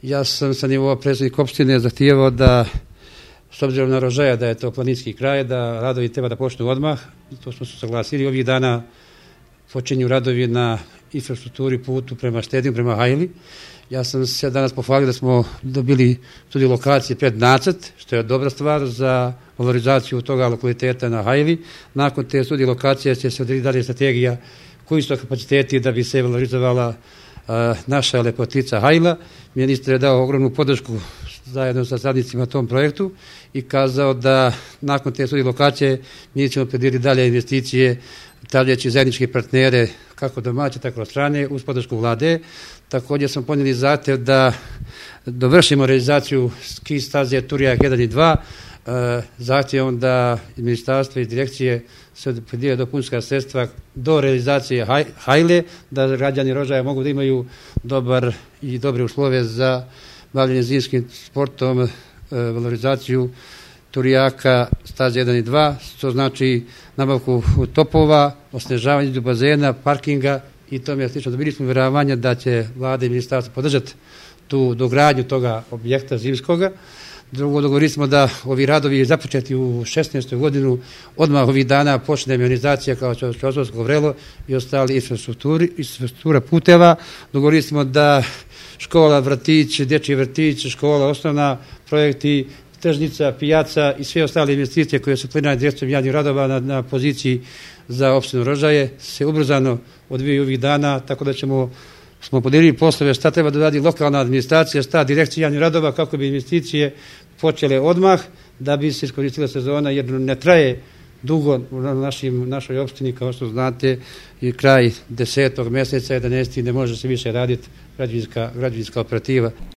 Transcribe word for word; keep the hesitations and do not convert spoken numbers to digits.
Ja sam sa nivoa predsjednik opštine zahtijevao da, s obzirom na Rožaja da je to planinski kraj, da radovi treba da počnu odmah. To smo se saglasili. Ovih dana počinju radovi na infrastrukturi putu prema Štedinu, prema Hajli. Ja sam se danas pohvalio da smo dobili studiju lokacije pred nacrt, što je dobra stvar za valorizaciju toga lokaliteta na Hajli. Nakon te studije lokacije će se odrediti dalje strategija koji su kapaciteti da bi se valorizovala a, naša lepotica Hajla. Ministar je dao ogromnu podršku zajedno sa sadnicima tom projektu i kazao da nakon te studije lokacije mi ćemo predvidjeti dalje investicije stavljajući zajedničke partnere kako domaće, tako od strane, uz podršku vlade. Također smo ponijeli zahtev da dovršimo realizaciju ski staze Turijak jedan i dva, zahtjevom da ministarstvo i direkcije se predvide dopunska sredstva do realizacije Hajle, da građani Rožaja mogu da imaju dobar i dobre uslove za bavljenje zimskim sportom, valorizaciju Turijaka, staze jedan i dva, to znači nabavku topova, osnežavanje bazena, parkinga i tome je slično. Dobili smo uvjeravanja da će vlada i ministarstvo podržati tu dogradnju toga objekta zimskoga. Drugo, dogovorili smo da ovi radovi započeti u šesnaestoj godinu, odmah ovih dana počne mehanizacija kao što je Čosovsko vrelo i ostali infrastruktura puteva. Dogovorili smo da škola, vrtić, dječji vrtić, škola, osnovna, projekti, tržnica, pijaca i sve ostale investicije koje su planirane direkcijom javnih radova na, na poziciji za opštinu Rožaje se ubrzano odvijaju ovih dana, tako da ćemo smo podijelili poslove šta treba da radi lokalna administracija, šta direkcija javnih radova kako bi investicije počele odmah da bi se iskoristila sezona jer ne traje dugo u našim, našoj opštini, kao što znate, i kraj desetog mjeseca, jedanaesti ne može se više raditi građevinska, građevinska operativa.